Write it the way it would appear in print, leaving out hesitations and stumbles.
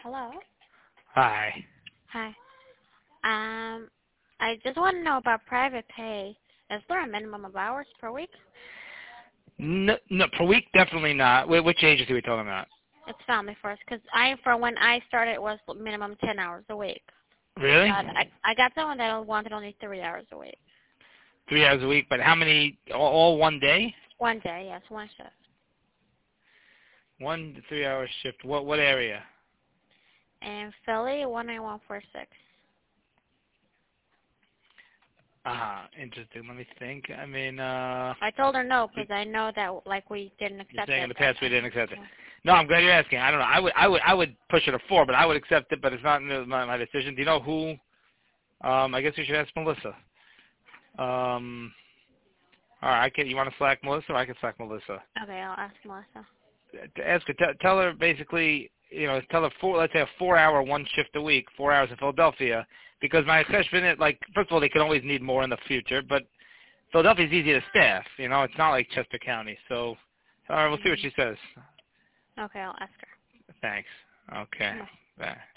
Hello. Hi. Hi. I just want to know about private pay. Is there a minimum of hours per week? No, no, per week, definitely not. Which agency are we talking about? It's Family First, because for when I started, it was minimum 10 hours a week. Really? But I got someone that wanted only 3 hours a week. 3 hours a week, but how many? All one day? One day, yes, one shift. 1 to 3 hour shift. What area? And Philly, 19146. Interesting. Let me think. I mean, I told her no, because I know that we didn't you're accept saying it. in the past we didn't accept it. Yeah. No, I'm glad you're asking. I don't know. I would push it to 4, but I would accept it. But it's not my decision. Do you know who? I guess we should ask Melissa. All right. You want to Slack Melissa, or I can Slack Melissa? Okay, I'll ask Melissa. To ask her, tell her basically, tell her let's say a 4 hour one shift a week, 4 hours in Philadelphia, because my assessment, first of all, they can always need more in the future, but Philadelphia's easy to staff, it's not like Chester County, so, all right, we'll see what she says. Okay, I'll ask her. Thanks. Okay. Bye. Bye.